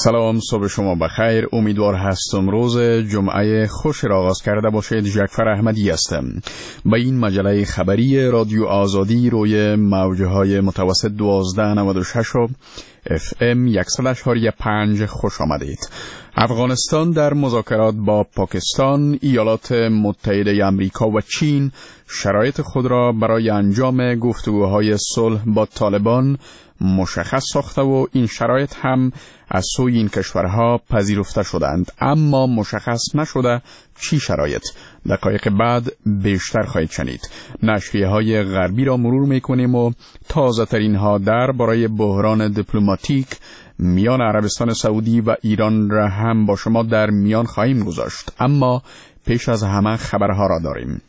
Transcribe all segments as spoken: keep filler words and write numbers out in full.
سلام، صبح شما بخیر. امیدوار هستم روز جمعه خوش را آغاز کرده باشید. جعفر احمدی هستم. با این مجله خبری رادیو آزادی روی موجهای متوسط دوازده نود و شش و اف ام صد و پنج خوش آمدید. افغانستان در مذاکرات با پاکستان، ایالات متحده آمریکا و چین شرایط خود را برای انجام گفتگوهای صلح با طالبان مشخص ساخته و این شرایط هم از سوی این کشورها پذیرفته شدند، اما مشخص نشده چی شرایط. دقایق بعد بیشتر خواهید شنید. نشریه های غربی را مرور میکنیم و تازه ترین ها در برای بحران دیپلماتیک میان عربستان سعودی و ایران را هم با شما در میان خواهیم گذاشت، اما پیش از همه خبرها را داریم.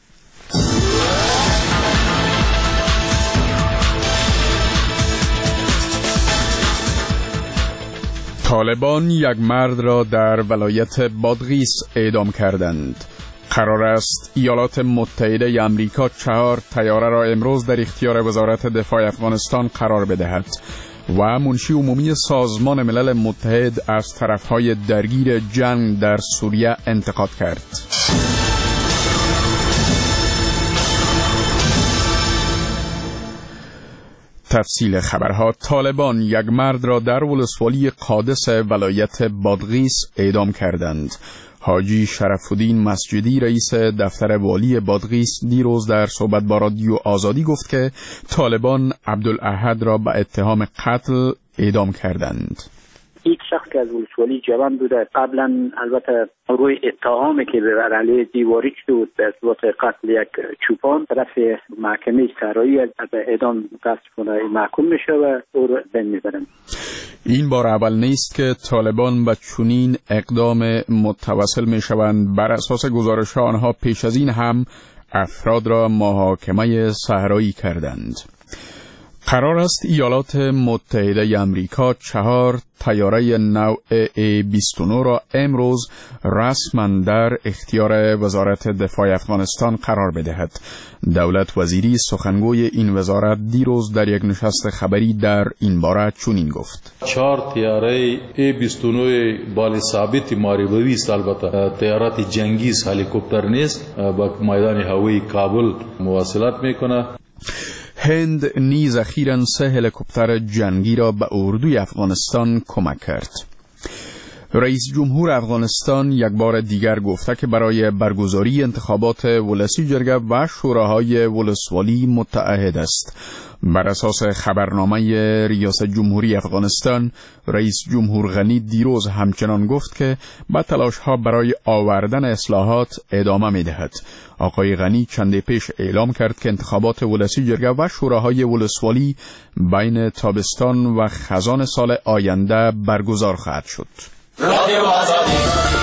طالبان یک مرد را در ولایت بادغیس اعدام کردند. قرار است ایالات متحده آمریکا چهار طیاره را امروز در اختیار وزارت دفاع افغانستان قرار بدهد و منشی عمومی سازمان ملل متحد از طرفهای درگیر جنگ در سوریه انتقاد کرد. تفصیل خبرها. طالبان یک مرد را در ولسوالی قادس ولایت بادغیس اعدام کردند. حاجی شرفالدین مسجدی رئیس دفتر والی بادغیس دیروز در صحبت با رادیو آزادی گفت که طالبان عبدالاحد را به اتهام قتل اعدام کردند. یک شخص که از ولسوالی جوان بوده، قبلا البته روی اتهامی که به علیه دیواری شده بود به اثبات قتل یک چوپان طرف محکمه سرایی به اعدام متاسفانه محکوم میشه و او را بین میبرند. این بار اول نیست که طالبان به چنین اقدام متوسل میشوند. بر اساس گزارش آنها پیش از این هم افراد را محاکمه صحرایی کردند. قرار است ایالات متحده آمریکا چهار طیاره نوع ای بیست و نه را امروز رسما در اختیار وزارت دفاع افغانستان قرار بدهد. دولت وزیری سخنگوی این وزارت دیروز در یک نشست خبری در این باره چنین گفت: چهار طیاره ای بیست و نه بال ثابت ماریبوی است، البته طیارات جنگی است، هلیکوپتر نیست، با میدان هوایی کابل مواصلت میکنه. هند نیز اخیراً سه هلیکوپتر جنگی را به اردوی افغانستان کمک کرد. رئیس جمهور افغانستان یک بار دیگر گفته که برای برگزاری انتخابات ولسی جرگه و شوراهای ولسوالی متعهد است. بر اساس خبرنامه ریاست جمهوری افغانستان، رئیس جمهور غنی دیروز همچنان گفت که با تلاش‌ها برای آوردن اصلاحات ادامه می‌دهد. آقای غنی چند پیش اعلام کرد که انتخابات ولسی جرگه و شوراهای ولسوالی بین تابستان و خزان سال آینده برگزار خواهد شد. رادیو آزادی.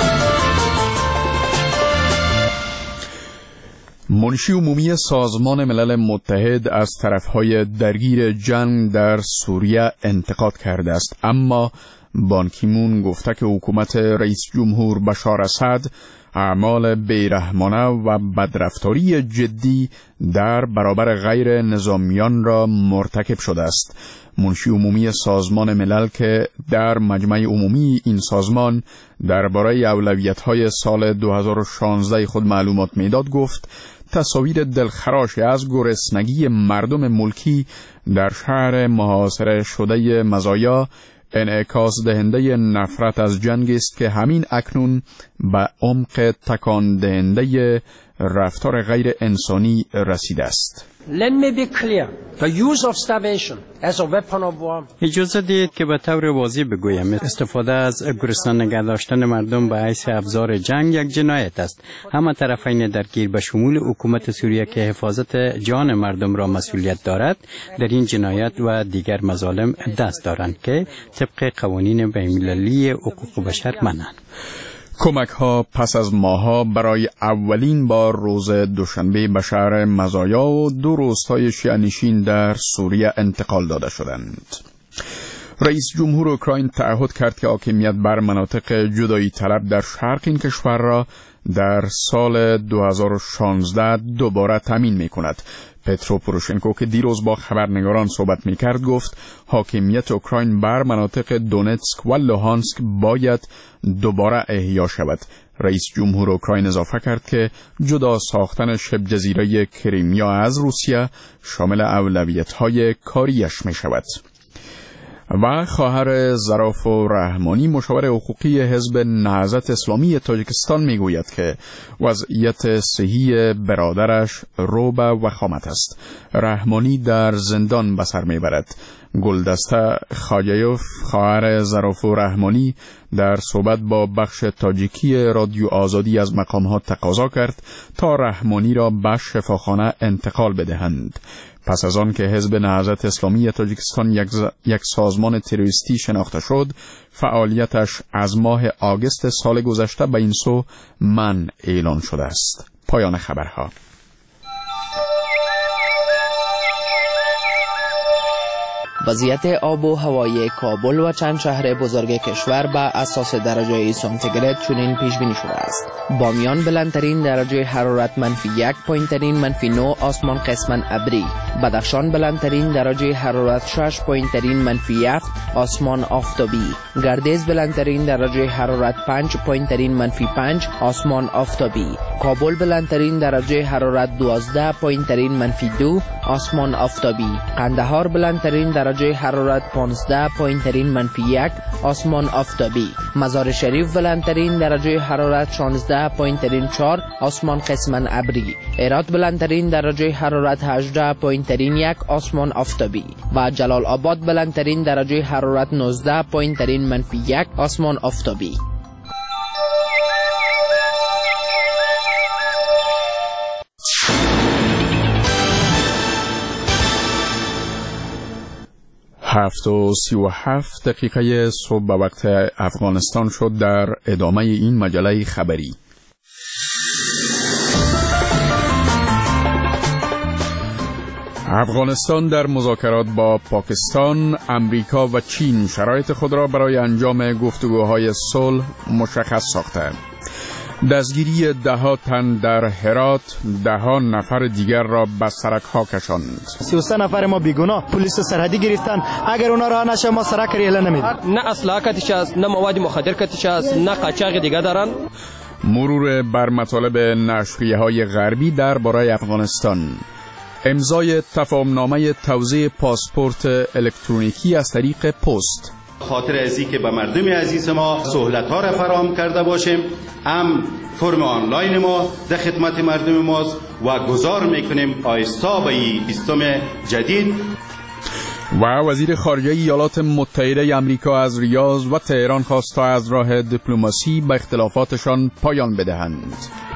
منشی عمومی سازمان ملل متحد از طرفهای درگیر جنگ در سوریه انتقاد کرده است، اما بان کی مون گفته که حکومت رئیس جمهور بشار اسد اعمال بیرحمانه و بدرفتاری جدی در برابر غیر نظامیان را مرتکب شده است. منشی عمومی سازمان ملل که در مجمع عمومی این سازمان درباره اولویت‌های سال دو هزار و شانزده خود معلومات میداد گفت تصاویر دلخراشی از گرسنگی مردم ملکی در شهر محاصره شده مزایا انعکاس دهنده نفرت از جنگ است که همین اکنون به عمق تکان دهنده رفتار غیر انسانی رسیده است. Let me be clear. The use of starvation as a weapon of war. اجازه دهید که به طور واضح بگویم استفاده از گرسنه نگه داشتن مردم به حیث ابزار جنگ یک جنایت است. همه طرفین درگیر به شمول حکومت سوریه که حفاظت جان مردم را مسئولیت دارد در این جنایت و دیگر مظالم دست دارند که طبق قوانین بین‌المللی حقوق بشر مانند. کمک ها پس از ماها برای اولین بار روز دوشنبه به شهر مزایا و دو روستای شیعه‌نشین در سوریه انتقال داده شدند. رئیس جمهور اوکراین تعهد کرد که حاکمیت بر مناطق جدایی طلب در شرق این کشور را در سال دو هزار و شانزده دوباره تامین می کند. پترو پوروشنکو که دیروز با خبرنگاران صحبت می‌کرد گفت حاکمیت اوکراین بر مناطق دونتسک و لوهانسک باید دوباره احیا شود. رئیس جمهور اوکراین اضافه کرد که جدا ساختن شبه جزیره کریمیا از روسیه شامل اولویت‌های کاریش می‌شود. و خواهر ظرافو رحمانی مشاور حقوقی حزب نهضت اسلامی تاجیکستان میگوید که وضعیت صحی برادرش رو به وخامت است. رحمانی در زندان به سر میبرد. گلدسته خاجایوف خواهر ظرافو رحمانی در صحبت با بخش تاجیکی رادیو آزادی از مقامات تقاضا کرد تا رحمانی را به شفاخانه انتقال بدهند. پس از آن که حزب نهضت اسلامی تاجیکستان یک, ز... یک سازمان تروریستی شناخته شد، فعالیتش از ماه آگوست سال گذشته به این سو منع اعلان شده است. پایان خبرها. وضعیت آب و هوای کابل و چند شهر بزرگ کشور به اساس درجه سانتیگراد چنین پیش بینی شده است. بامیان بلندترین درجه حرارت منفی یک، پایینترین منفی نو، آسمان قسماً ابری. بدخشان بلندترین درجه حرارت شش، پایینترین منفی هفت، آسمان آفتابی. گردیز بلندترین درجه حرارت پنج، پایینترین منفی پنج، آسمان آفتابی. کابل بلندترین درجه حرارت دوازده، پایینترین منفی دو، آسمان آفتابی. قندهار بلندترین درجه حرارت پانزده، پایینترین منفی یک، آسمان آفتابی. مزار شریف بلندترین درجه حرارت شانزده، پایینترین چهار، آسمان قسماً ابری. هرات بلندترین درجه حرارت هجده، پایینترین یک، آسمان آفتابی. و جلال آباد بلندترین درجه حرارت نوزده، پایینترین منفی یک، آسمان آفتابی. هفت و سی و هفت دقیقه صبح به وقت افغانستان شد. در ادامه این مجله خبری افغانستان در مذاکرات با پاکستان، امریکا و چین شرایط خود را برای انجام گفتگوهای صلح مشخص ساخته. دستگیری ده ها تن در هرات، ده ها نفر دیگر را به سرک ها کشاند. سی و سه نفر ما بیگناه پلیس سرحدی گرفتن. اگر اونا راه نشه ما سرک ریله نمیدیم. نه اسلحه کتیش است، نه مواد مخدر کتیش است، نه قاچاق دیگه دارن. مرور بر مطالب نشریه های غربی درباره افغانستان. امضای تفاهمنامه توزیع پاسپورت الکترونیکی از طریق پست. خاطر ازی که به مردم عزیز ما سهولت ها را فراهم کرده باشیم، هم فرم آنلاین ما در خدمت مردم ماست و گذار میکنیم آیسته به این سیستم جدید. و وزیر خارجه ایالات متحده آمریکا از ریاض و تهران خواست تا از راه دیپلماسی به اختلافاتشان پایان بدهند.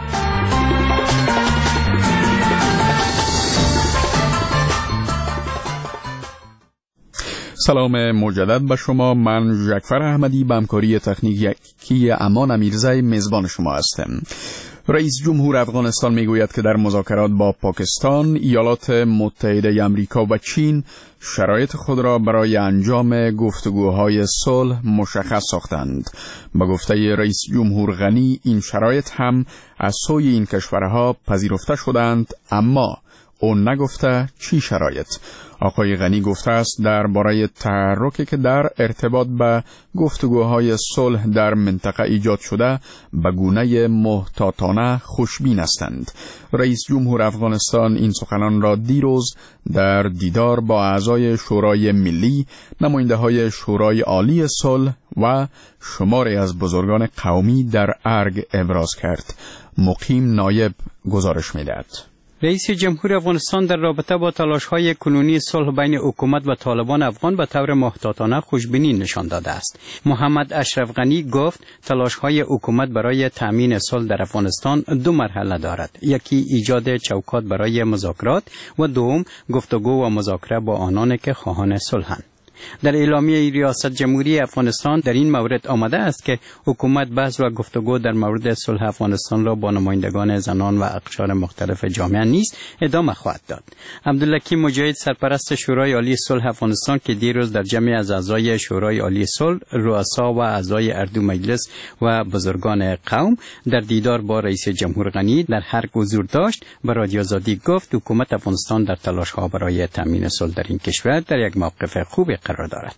سلام مجدد به شما. من جعفر احمدی به همکاری تکنیکی امان امیرزی میزبان شما هستم. رئیس جمهور افغانستان میگوید که در مذاکرات با پاکستان، ایالات متحده آمریکا و چین شرایط خود را برای انجام گفتگوهای صلح مشخص ساختند. به گفته رئیس جمهور غنی این شرایط هم از سوی این کشورها پذیرفته شدند، اما او نگفته چی شرایط. آقای غنی گفته است درباره تحرکی که در ارتباط به گفتگوهای صلح در منطقه ایجاد شده به گونه محتاطانه خوشبین هستند. رئیس جمهور افغانستان این سخنان را دیروز در دیدار با اعضای شورای ملی، نماینده‌های شورای عالی صلح و شماری از بزرگان قومی در ارگ ابراز کرد. مقیم نایب گزارش می‌دهد. رئیس جمهور افغانستان در رابطه با تلاش‌های کنونی صلح بین حکومت و طالبان افغان به طور محتاطانه خوشبینی نشان داده است. محمد اشرف غنی گفت تلاش‌های حکومت برای تأمین صلح در افغانستان دو مرحله دارد. یکی ایجاد چوکات برای مذاکرات و دوم گفتگو و مذاکره با آنان که خواهان صلحند. در اعلامیه ریاست جمهوری افغانستان در این مورد آمده است که حکومت بحث و گفتگو در مورد صلح افغانستان را با نمایندگان زنان و اقشار مختلف جامعه نیز ادامه خواهد داد. عبدالحکیم مجاهد سرپرست شورای عالی صلح افغانستان که دیروز در جمع از اعضای شورای عالی صلح، رؤسا و اعضای اردو مجلس و بزرگان قوم در دیدار با رئیس جمهور غنی در هر حضور داشت، به رادیو آزادی گفت حکومت افغانستان در تلاش‌ها برای تامین صلح در این کشور در یک موقف خوب قرار دارد.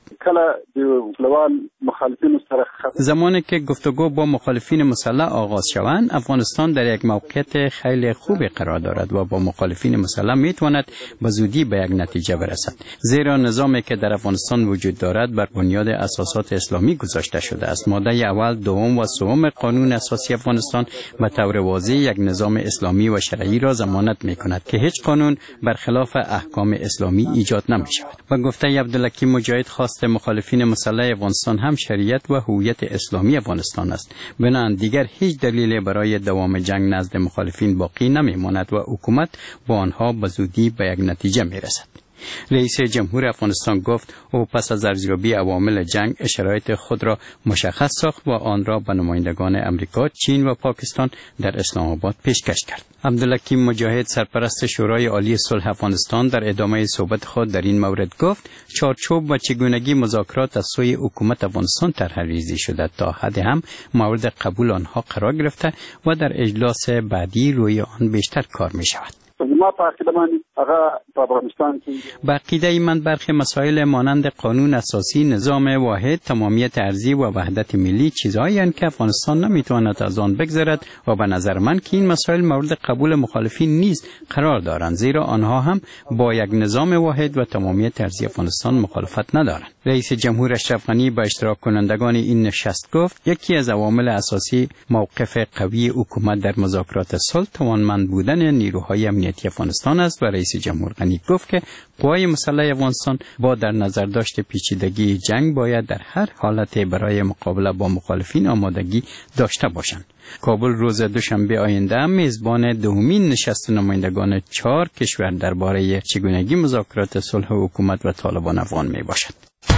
زمانی که گفتگو با مخالفین مسلح آغاز شوند، افغانستان در یک موقعیت خیلی خوب قرار دارد و با مخالفین مسلح میتواند به زودی به یک نتیجه برسد، زیرا نظامی که در افغانستان وجود دارد بر بنیاد اساسات اسلامی گذاشته شده است. ماده اول، دوم و سوم قانون اساسی افغانستان به طور واضح یک نظام اسلامی و شرعی را ضمانت میکند که هیچ قانون برخلاف احکام اسلامی ایجاد نمی شود. و گفته عبدالحکیم مجاهد خواست مخالفین مسلح افغانستان هم شریعت و هویت اسلامی افغانستان است. بنابراین دیگر هیچ دلیلی برای دوام جنگ نزد مخالفین باقی نمی ماند و حکومت با آنها به زودی به یک نتیجه می رسد. رئیس جمهور افغانستان گفت او پس از ارزیابی عوامل جنگ شرایط خود را مشخص ساخت و آن را به نمایندگان امریکا، چین و پاکستان در اسلام آباد پیشکش کرد. عبدالحکیم مجاهد سرپرست شورای عالی صلح افغانستان در ادامه صحبت خود در این مورد گفت چارچوب و چگونگی مذاکرات از سوی حکومت افغانستان طرح‌ریزی شده تا حد هم مورد قبول آنها قرار گرفته و در اجلاس بعدی روی آن بیشتر کار می شود. ما په عقیده باندې هغه په افغانستان کې به عقیده من برخی مسائل مانند قانون اساسی، نظام واحد، تمامیت ارضی و وحدت ملی چیزهایی هستند که افغانستان نمیتواند از آن بگذرد و به نظر من که این مسائل مورد قبول مخالفین نیز قرار دارند، زیرا آنها هم با یک نظام واحد و تمامیت ارضی افغانستان مخالفت ندارند. رئیس جمهور اشرف غنی به اشتراک کنندگان این نشست گفت یکی از عوامل اساسی موقف قوی حکومت در مذاکرات صلح توانمند بودن نیروهای امنیتی افغانستان است و رئیس جمهور غنی گفت که قوای مسلح افغانستان با در نظر داشت پیچیدگی جنگ باید در هر حالت برای مقابله با مخالفین آمادگی داشته باشند. کابل روز دوشنبه آینده میزبان دومین نشست نمایندگان چهار کشور درباره چگونگی مذاکرات صلح حکومت و طالبان افغان می باشد.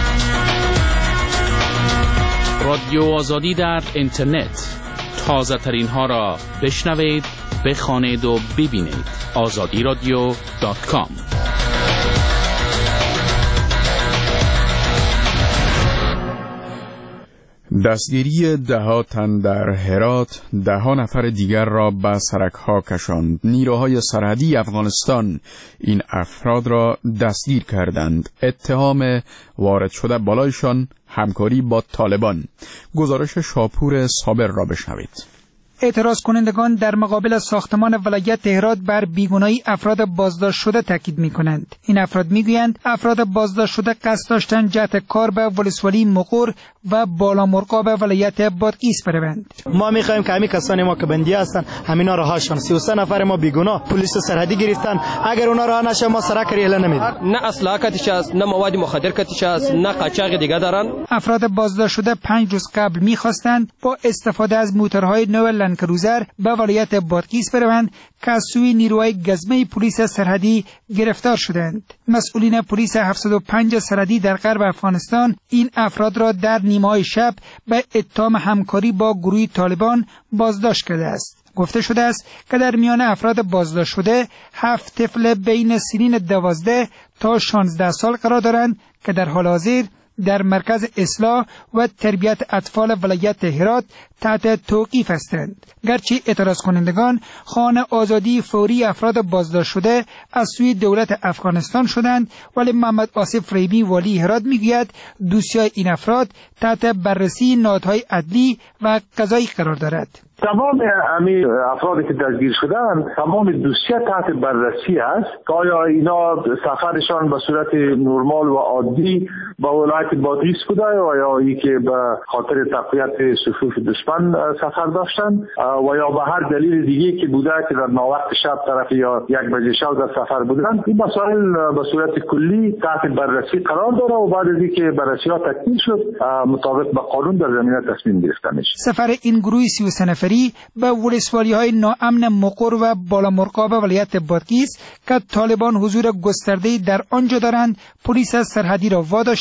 رادیو آزادی در اینترنت، تازه ترین ها را بشنوید، بخوانید و ببینید. آزادی رادیو دات کام. دستگیری ده تن در هرات ده نفر دیگر را به سرک‌ها کشاند. نیروهای سرحدی افغانستان این افراد را دستگیر کردند. اتهام وارد شده بالایشان همکاری با طالبان. گزارش شاپور صابر را بشنوید. اعتراض کنندگان در مقابل ساختمان ولایت هرات بر بیگناهی افراد بازداشت شده تاکید می‌کنند. این افراد می‌گویند افراد بازداشت شده قصد داشتند جهت کار به ولسوالی مقر و بالا مرغاب ولایت بادغیس بروند. ما می‌خوایم که همین کسانی ما که بندی هستند همینا رهاشان. سی و سه نفر ما بیگناه پلیس سرحدی گرفتن. اگر اونا رها نشه ما سرک ریله نمیدیم. نه اسلحه کتیش است، نه مواد مخدر کتیش است، نه قاچاق دیگه دارن. افراد بازداشت شده پنج روز قبل می‌خواستند با استفاده از موتورهای نو کروزر به ولایت بادغیس بروند که از سوی نیروهای گزمه پلیس سرحدی گرفتار شدند. مسئولین پلیس هفتصد و پنج سرحدی در غرب افغانستان این افراد را در نیمه‌های شب به اتهام همکاری با گروه طالبان بازداشت کرده است. گفته شده است که در میان افراد بازداشت شده هفت طفل بین سنین دوازده تا شانزده سال قرار دارند که در حال حاضر در مرکز اصلاح و تربیت اطفال ولایت هرات تحت توقیف هستند. گرچه اعتراض کنندگان خواهان آزادی فوری افراد بازداشت شده از سوی دولت افغانستان شدند، ولی محمد آصف ریمی والی هرات میگوید دوسیای این افراد تحت بررسی نهادهای عدلی و قضایی قرار دارد. تمام امی افرادی که دستگیر شدند تمام دوسیه تحت بررسی است که آیا اینا سفرشان به صورت نرمال و عادی با ولایت بادغیس بوده و یا ای که به خاطر تقویت صفوف دشمن سفر داشتند و یا به هر دلیل دیگه که بوده که در ناوقت شب طرف یا یک بجه شب در سفر بودند. این مسائل به صورت کلی تحت بررسی قرار داره و بعد از اینکه بررسی ها تکمیل شد مطابق با قانون در زمینه تصمیم گرفته میشه. سفر این گروه سی و سه نفری به ولسوالی های ناامن مقر و بالا مرغاب ولایت بادغیس که طالبان حضور گسترده‌ای در آنجا دارند پلیس سرحدی را واداشته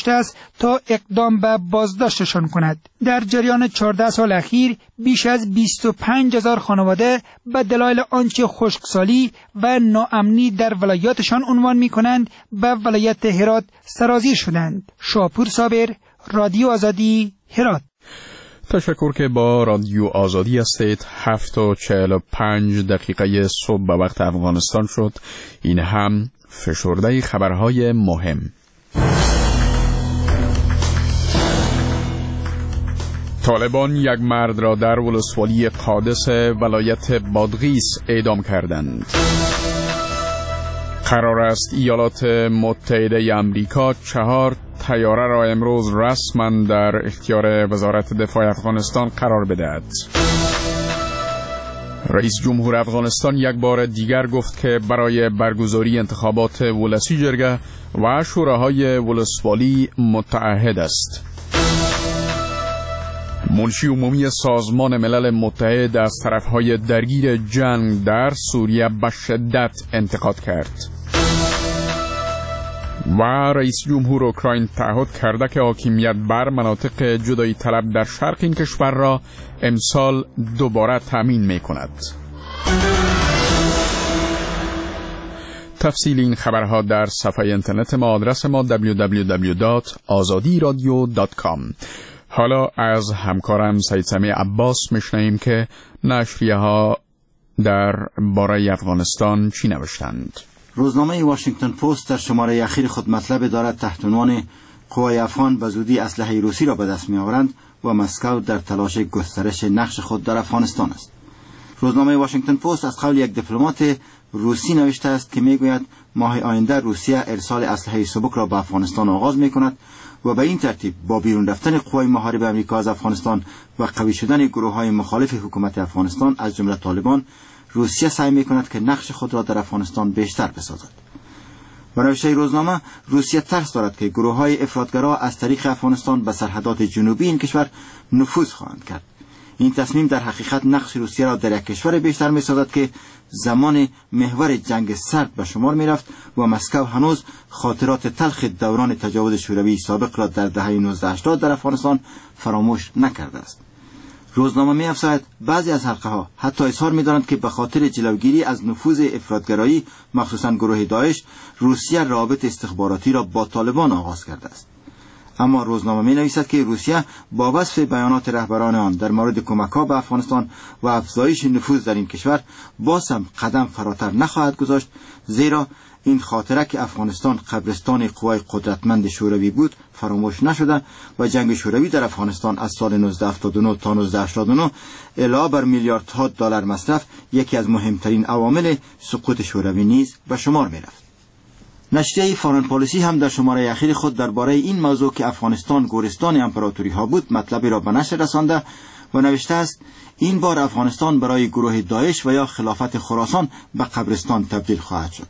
گذاشته است تا اقدام به بازداشتشان کند. در جریان چهارده سال اخیر بیش از بیست و پنج هزار خانواده به دلایل آنچه خشکسالی و ناامنی در ولایاتشان عنوان می کنند به ولایت هرات سرازیر شدند. شاپور صابر، رادیو آزادی، هرات. تشکر که با رادیو آزادی هستید. هفت و چهل و پنج دقیقه صبح به وقت افغانستان شد. این هم فشرده خبرهای مهم. طالبان یک مرد را در ولسوالی قادس ولایت بادغیس اعدام کردند. قرار است ایالات متحده امریکا چهار طیاره را امروز رسما در اختیار وزارت دفاع افغانستان قرار بدهد. رئیس جمهور افغانستان یک بار دیگر گفت که برای برگزاری انتخابات ولسی جرگه و شوراهای ولسوالی متعهد است. منشی عمومی سازمان ملل متحد از طرفهای درگیر جنگ در سوریه به شدت انتقاد کرد. و رئیس جمهور اوکراین تعهد کرده که حاکمیت بر مناطق جدایی طلب در شرق این کشور را امسال دوباره تامین می کند. تفصیل این خبرها در صفحه اینترنت ما، آدرس ما دبلیو دبلیو دبلیو دات آزادی رادیو دات کام. حالا از همکارم سید سمیع عباس میشنویم که نشریه ها در باره افغانستان چی نوشتند. روزنامه واشنگتن پست در شماره اخیر خود مطلب دارد تحت عنوان قوای افغان به زودی اسلحه روسی را به دست می‌آورند و مسکو در تلاش گسترش نقش خود در افغانستان است. روزنامه واشنگتن پست از قول یک دیپلمات روسی نوشته است که میگوید ماه آینده روسیه ارسال اسلحه سبک را به افغانستان آغاز می‌کند و به این ترتیب با بیرون رفتن قوای محارب امریکا از افغانستان و قوی شدن گروه‌های مخالف حکومت افغانستان از جمله طالبان، روسیه سعی می‌کند که نقش خود را در افغانستان بیشتر بسازد. و نوشته روزنامه روسیه ترس دارد که گروه‌های افراطگرا از طریق افغانستان به سرحدات جنوبی این کشور نفوذ خواهند کرد. این تصمیم در حقیقت نقش روسیه را در یک کشور بیشتر می‌سازد که زمان محور جنگ سرد به شمار می‌رفت و مسکو هنوز خاطرات تلخ دوران تجاوز شوروی سابق را در دهه نوزده هشتاد در افغانستان فراموش نکرده است. روزنامه می‌افزاید بعضی از حلقه‌ها حتی اظهار می‌دارند که به خاطر جلوگیری از نفوذ افراطگرایی مخصوصاً گروه داعش، روسیه روابط استخباراتی را با طالبان آغاز کرده است. اما روزنامه می‌نویسد که روسیه با وصف بیانات رهبران آن در مورد کمک‌ها به افغانستان و افزایش نفوذ در این کشور باز هم قدم فراتر نخواهد گذاشت، زیرا این خاطره که افغانستان قبرستان قوای قدرتمند شوروی بود فراموش نشده و جنگ شوروی در افغانستان از سال نوزده هفتاد و نه تا نوزده هشتاد و نه علاوه بر میلیاردها دلار مصرف یکی از مهمترین عوامل سقوط شوروی نیز به شمار می‌رفت. نشریه فارن پالیسی هم در شماره اخیر خود درباره این موضوع که افغانستان گورستان امپراتوری ها بود مطلبی را به نشر رسانده و نوشته است این بار افغانستان برای گروه داعش و یا خلافت خراسان به قبرستان تبدیل خواهد شد.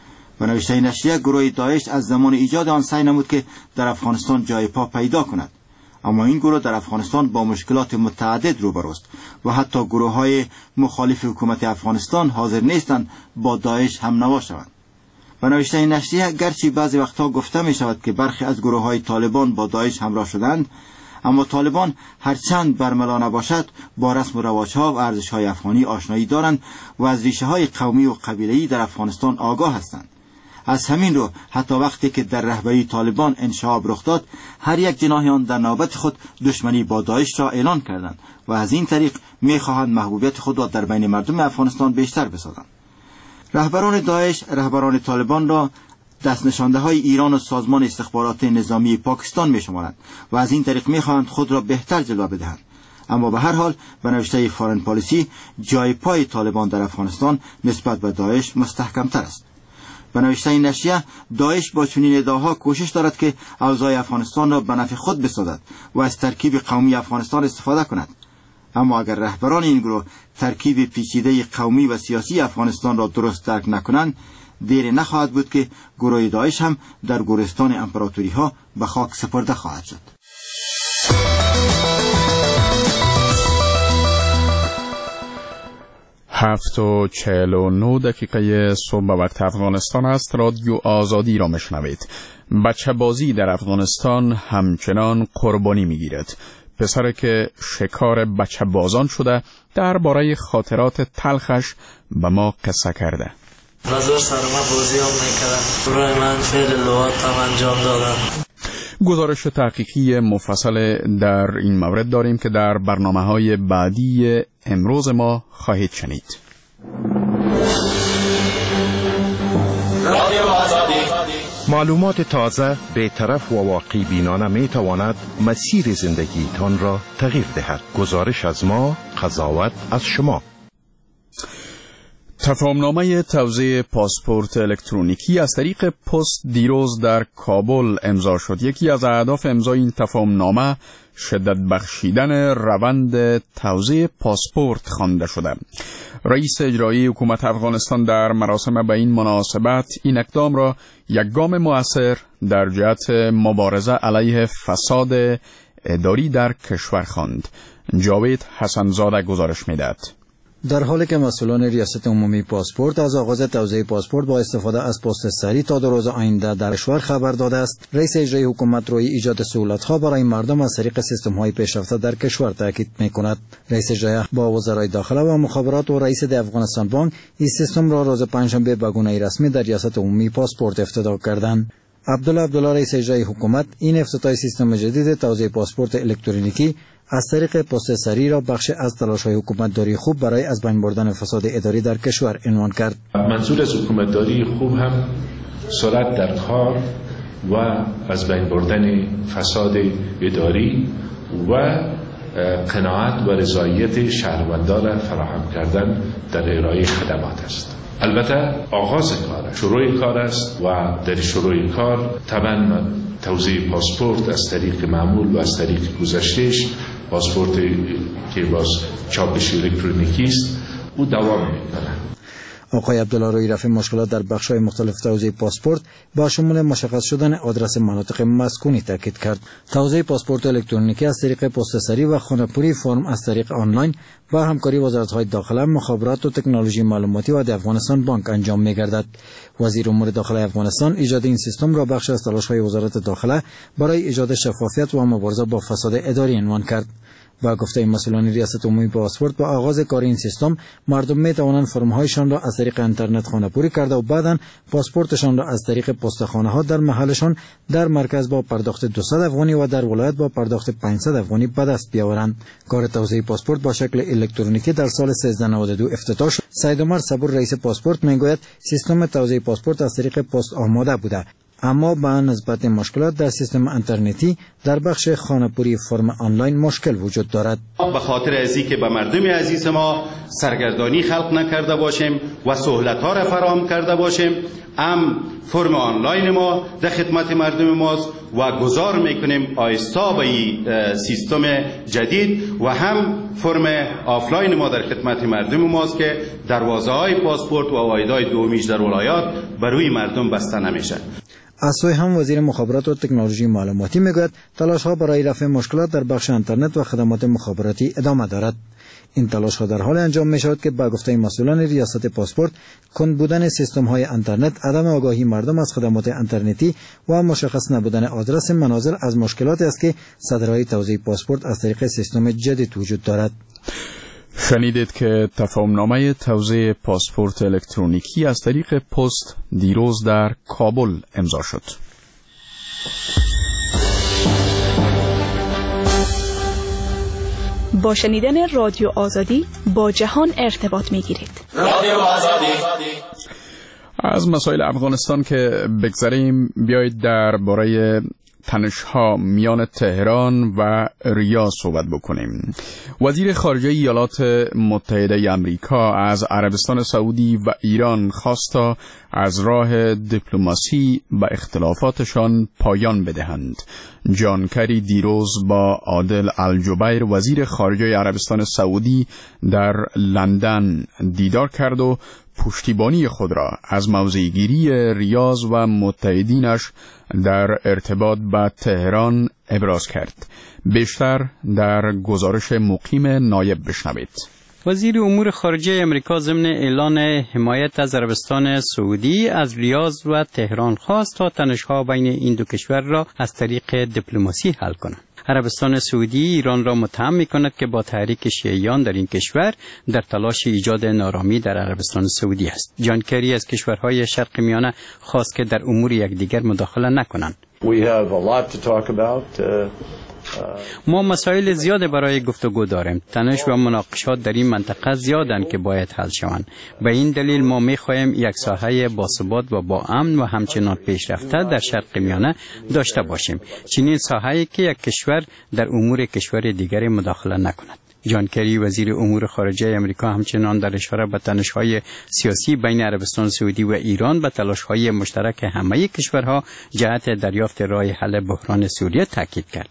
و نوشته نشریه گروه داعش از زمان ایجاد آن سعی نمود که در افغانستان جای پا پیدا کند، اما این گروه در افغانستان با مشکلات متعدد روبروست و حتی گروه های مخالف حکومت افغانستان حاضر نیستند با داعش هم نوا شوند. و نوشته نشریه گرچه بعضی وقتها گفته می شود که برخی از گروه های طالبان با داعش همراه شدند، اما طالبان هرچند برملا نباشد با رسم و رواج‌ها و ارزش‌های افغانی آشنایی دارند و از ریشه‌های قومی و قبیله‌ای در افغانستان آگاه هستند. از همین رو حتی وقتی که در رهبری طالبان انشعاب رخ داد، هر یک جناح آن در نوبت خود دشمنی با داعش را اعلان کردند و از این طریق می‌خواهند محبوبیت خود را در بین مردم افغانستان بیشتر بسازند. رهبران داعش رهبران طالبان را دست نشانده های ایران و سازمان استخبارات نظامی پاکستان می شمارند و از این طریق می خواهند خود را بهتر جلوه بدهند. اما به هر حال به نوشته فارن پالیسی جای پای طالبان در افغانستان نسبت به داعش مستحکم تر است. به نوشته نشریه داعش با چنین ادعاها کوشش دارد که اوضاع افغانستان را به نفع خود بسازد و از ترکیب قومی افغانستان استفاده کند. اما اگر رهبران این گروه ترکیب پیچیده قومی و سیاسی افغانستان را درست درک نکنند، دیر نخواهد بود که گروه داعش هم در گورستان امپراتوری ها به خاک سپرده خواهد شد. هفت و چهل و نه دقیقه صبح وقت افغانستان است. رادیو آزادی را مشنوید. بچه بازی در افغانستان همچنان قربانی میگیرد. پسر که شکار بچه بازان شده درباره خاطرات تلخش به ما قصه کرده. نظر سر ما بازی هم میکردن، برای من فعل لغات هم انجام دادن. گزارش تحقیقی مفصل در این مورد داریم که در برنامه‌های بعدی امروز ما خواهید شنید. معلومات تازه، بی‌طرف و واقعی بینانه می تواند مسیر زندگی تان را تغییر دهد. گزارش از ما، قضاوت از شما. تفاهمنامه توزیع پاسپورت الکترونیکی از طریق پست دیروز در کابل امضا شد. یکی از اهداف امضای این تفاهمنامه شدت بخشیدن روند توزیع پاسپورت خوانده شده. رئیس اجرایی حکومت افغانستان در مراسم به این مناسبت این اقدام را یک گام مؤثر در جهت مبارزه علیه فساد اداری در کشور خواند. جاوید حسنزاده گزارش می‌دهد. در حالی که مسئولان ریاست عمومی پاسپورت از آغاز توزیع پاسپورت با استفاده از پست سری تا دو روز آینده در کشور خبر داده است، رئیس اجرایی حکومت روی ایجاد سهولت‌ها برای مردم از طریق سیستم‌های پیشرفته در کشور تاکید می‌کند. رئیس اجرایی با وزرای داخله و مخابرات و رئیس ده افغانستان بانک این سیستم را روز پنجشنبه به گونه رسمی در ریاست عمومی پاسپورت افتتاح کردند. عبدالله عبدالله رئیس اجرایی حکومت این افتتاح سیستم جدید توزیع پاسپورت الکترونیکی از طریق پست سری را بخش از تلاش‌های حکومتداری خوب برای از بین بردن فساد اداری در کشور عنوان کرد. منظور از حکومتداری خوب هم سرعت در کار و از بین بردن فساد اداری و قناعت و رضایت شهروندان را فراهم کردن در ارائه خدمات است. البته آغاز کار، شروع کار است و در شروع کار طبعا توزیع پاسپورت از طریق معمول و از طریق گذشتهش پاسپورت که باز چاپش الکترونیکی است او دوام می‌کنه. آقای عبدالله روی رفع مشکلات در بخش‌های مختلف توزیع پاسپورت با شمول مشخص شدن آدرس مناطق مسکونی تاکید کرد. توزیع پاسپورت الکترونیکی از طریق پست سری و خانه‌پوری فرم از طریق آنلاین و همکاری وزارت‌های داخله، مخابرات و تکنولوژی معلوماتی و افغانستان بانک انجام می‌گردد. وزیر امور داخله افغانستان ایجاد این سیستم را بخش از تلاش‌های وزارت داخله برای ایجاد شفافیت و مبارزه با فساد اداری عنوان کرد. با گفته مسئولان ریاست عمومی پاسپورت با آغاز کار این سیستم مردم می توانند فرم‌هایشان را از طریق اینترنت خانه‌پوری کرده و بعداً پاسپورتشان را از طریق پستخانه‌ها در محلشان در مرکز با پرداخت دویست افغانی و در ولایت با پرداخت پانصد افغانی به دست بیاورند. کار توزیع پاسپورت با شکل الکترونیکی در سال سیزده نود و دو افتتاح شد. سید عمر صبور رئیس پاسپورت میگوید سیستم توزیع پاسپورت از طریق پست آماده بوده، اما به نسبت مشکلات در سیستم اینترنتی در بخش خانه‌پوری فرم آنلاین مشکل وجود دارد. به خاطر ازی که به مردم عزیز ما سرگردانی خلق نکرده باشیم و سهولت‌ها را فراهم کرده باشیم، هم فرم آنلاین ما در خدمت مردم ماست و گذار میکنیم آیسته به این سیستم جدید و هم فرم آفلاین ما در خدمت مردم ماست که دروازه‌های پاسپورت و واحدهای دومیش در ولایات بروی مردم بسته نمیشه. از سوی هم وزیر مخابرات و تکنولوژی معلوماتی میگوید تلاش‌ها برای رفع مشکلات در بخش اینترنت و خدمات مخابراتی ادامه دارد. این تلاش‌ها در حال انجام می‌شود که با گفته مسئولان ریاست پاسپورت کند بودن سیستم‌های اینترنت، عدم آگاهی مردم از خدمات اینترنتی و مشخص نبودن آدرس منازل از مشکلاتی است که صدرهای توزیع پاسپورت از طریق سیستم جدید وجود دارد. شنیدید که تفاهمنامه توزیع پاسپورت الکترونیکی از طریق پست دیروز در کابل امضا شد. با شنیدن رادیو آزادی با جهان ارتباط می‌گیرید. رادیو آزادی. از مسائل افغانستان که بگذریم، بیایید درباره تنش‌ها میان تهران و ریاض صحبت بکنیم. وزیر خارجه ایالات متحده آمریکا از عربستان سعودی و ایران خواست تا از راه دیپلماسی به اختلافاتشان پایان بدهند. جان کری دیروز با عادل الجبیر وزیر خارجه عربستان سعودی در لندن دیدار کرد و پشتیبانی خود را از موضع‌گیری ریاض و متحدینش در ارتباط با تهران ابراز کرد. بیشتر در گزارش مقیم نایب بشنوید. وزیر امور خارجه امریکا ضمن اعلان حمایت از عربستان سعودی از ریاض و تهران خواست تا تنش‌ها بین این دو کشور را از طریق دیپلماسی حل کنند. عربستان سعودی ایران را متهم می‌کند که با تحریک شیعیان در این کشور در تلاش ایجاد نارامی در عربستان سعودی است. جان کری از کشورهای شرق میانه خواست که در امور یکدیگر مداخله نکنند. ما مسائل زیاد برای گفتگو داریم. تنش و مناقشات در این منطقه زیادند که باید حل شوند. به این دلیل ما می‌خواهیم یک ساحه باثبات و با امن و همچنان پیشرفته در شرق میانه داشته باشیم. چنین ساحه‌ای که یک کشور در امور کشور دیگری مداخله نکند. جان کری وزیر امور خارجه امریکا همچنان در اشاره به تنش‌های سیاسی بین عربستان سعودی و ایران به تلاش‌های مشترک همه کشورها جهت دریافت راه حل بحران سوریه تاکید کرد.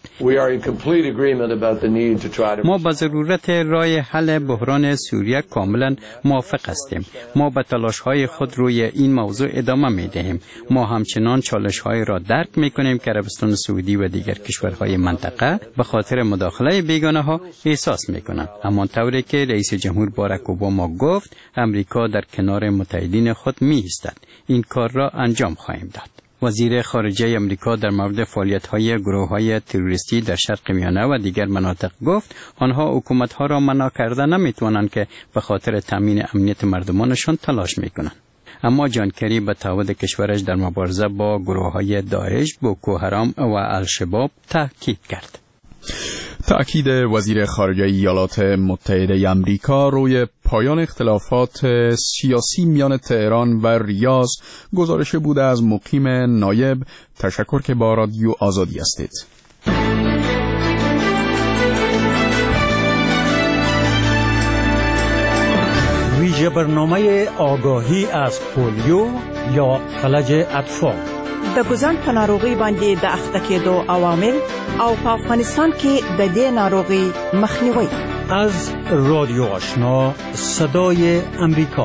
ما به ضرورت راه حل بحران سوریه کاملا موافق هستیم. ما به تلاش‌های خود روی این موضوع ادامه می‌دهیم. ما همچنان چالش‌های را درک می‌کنیم که عربستان سعودی و دیگر کشورهای منطقه به خاطر مداخله بیگانه‌ها احساس می کنند. همانطوری که رئیس جمهور باراک اوباما گفت امریکا در کنار متحدین خود می ایستد. این کار را انجام خواهیم داد. وزیر خارجه امریکا در مورد فعالیت‌های گروه‌های تروریستی در شرق میانه و دیگر مناطق گفت آنها حکومت‌ها را منع کرده نمی‌توانند که به خاطر تامین امنیت مردمانشان تلاش می‌کنند. اما جان کری به تعهد کشورش در مبارزه با گروه‌های داعش، بوکو حرام و الشباب تاکید کرد. تأکید وزیر خارجه ایالات متحده آمریکا روی پایان اختلافات سیاسی میان تهران و ریاض گزارش بوده از مقیم نایب. تشکر که با رادیو آزادی هستید. ویژه برنامه آگاهی از پولیو یا فلج اطفال. د ګوزن په ناروغي باندې د اخته کېدو عوامل او په افغانستان کې د دې ناروغي مخنیوي. از رادیو آشنا صدای امریکا.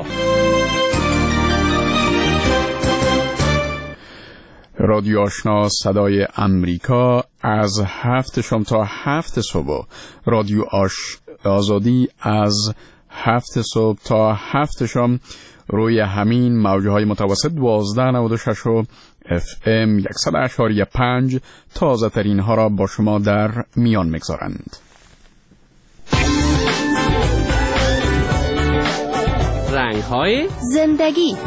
رادیو آشنا صدای امریکا از هفت شام تا هفت صبح. رادیو آش آزادی از هفت صبح تا هفت شام روی همین موجه های متوسط دوازده نود و شش و اف ام صد و پنج تازه ترین ها را با شما در میان میگذارند. رنگ های زندگی.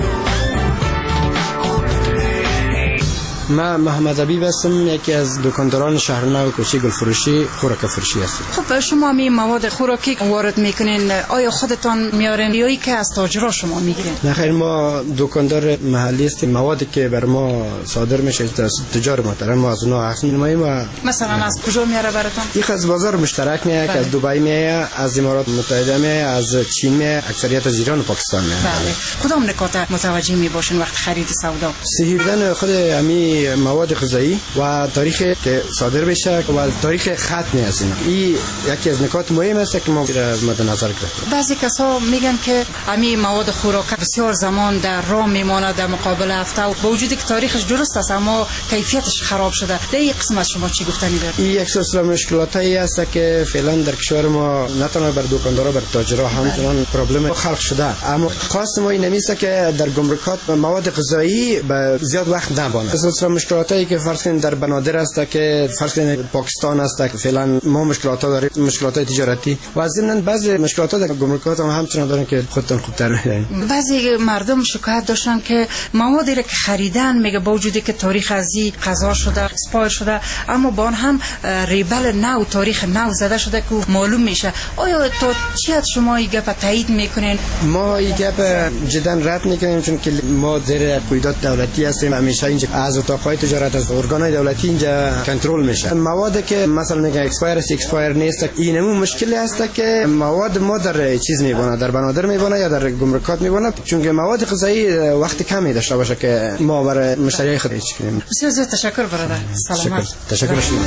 من محمد عبیب هستم، یکی از دکانداران شهرنو کوچه گلفروشی خوراک فروشی هستم. خب شما می مواد خوراکی وارد میکنین، آیا خودتان میارین یا که از تاجرا شما میگیرین؟ نه خیر، ما دکاندار محلی هستیم. موادی که بر ما صادر میشه از تجار محترم ما از اونها عکس می‌نماییم. و مثلا از کجا میاره براتون؟ یک از بازار مشترک میاد که از دبی میاد، از امارات متحده میاد، از چین میاد، اکثریت از ایران و پاکستان میاد. بله. کدام نکات متوجه می باشین وقت خرید سودا؟ سهیدن خود امی مواد غذایی و تاریخ که صادر بشه و تاریخ ختم است. این یکی از نکات مهم است که ما مد نظر گرفتیم. بعضی کسا میگن که امی مواد خوراکی بسیار زمان در راه میمونه در مقابل هفته و با وجودی که تاریخش درست است اما کیفیتش خراب شده. در این قسم از شما چی گفتنی دارید؟ این یک سلسله مشکلاتی است که فعلا در کشور ما نه تنها بر دکاندارا بر تاجرها همچنان پروبلم خلق شده. اما خاص ما این نمیشه که در گمرکات مواد غذایی به زیاد وقت نبانه. سلسله مشکلاتی که فرض کنید در بنادر است که فرض کنید پاکستان است که فعلا ما مشکلات داریم، مشکلات تجارتی و از ضمن بعضی مشکلات در گمرکات هم همچنان دارن که خودتون خوبتر می‌دونید. بعضی مردم شکایت داشتن که موادی را که خریدن میگه با وجودی که تاریخ ازی قضا شده، اسپایر شده، اما با آن هم ریبل نو تاریخ نو زده شده که معلوم میشه. آیا تو چی از شما این گپ تایید میکنین؟ ما این گپ جدا رد میکنیم چون که ما زیر قیودات دولتی هستیم. همیشه اینجا از اتاق‌های تجارت از ارگان‌های دولتی اینجا کنترل میشه. مواد که مثلا میگن اکسپایر است اکسپایر نیست، اینمون مشکلی است که مواد ما در چیز میبونه، در بنادر میبونه یا در گمرکات میبونه، چون که مواد غذایی وقت کمی داشته باشه که ما برای مشتریای خود هیچ کنیم. بسیار زیاد تشکر برادر. سلامت. تشکر شما.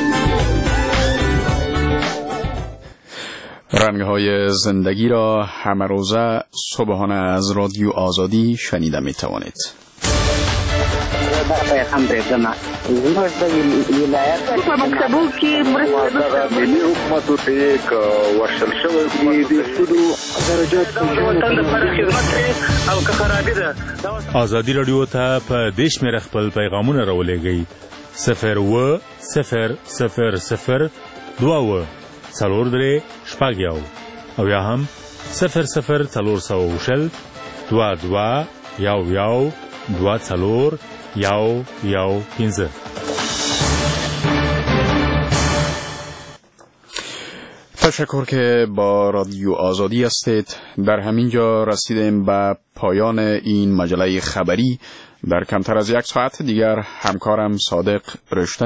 رنگ‌های زندگی را همه روزه صبحانه از رادیو آزادی شنیده میتوانید. دا پیغام رسنه زموږ د ولایت په مکتبو کې مرسته ملي حکومت ته یک ورشل شوی دی د سودو درجات وطن لپاره خدمت کوي او که خرابي ده. ازادي رادیو ته په دیش مې خپل پیغامونه راولېږئ صفر و صفر صفر صفر دوه و څلور درې شپږ یو او یا هم صفر صفر څلور سوه شل دوه دوه یو یو دوه څلور یو یو پنځه. تشکر که با رادیو آزادی هستید. در همین جا رسیدیم به پایان این مجله خبری. در کمتر از یک ساعت دیگر همکارم صادق رشتن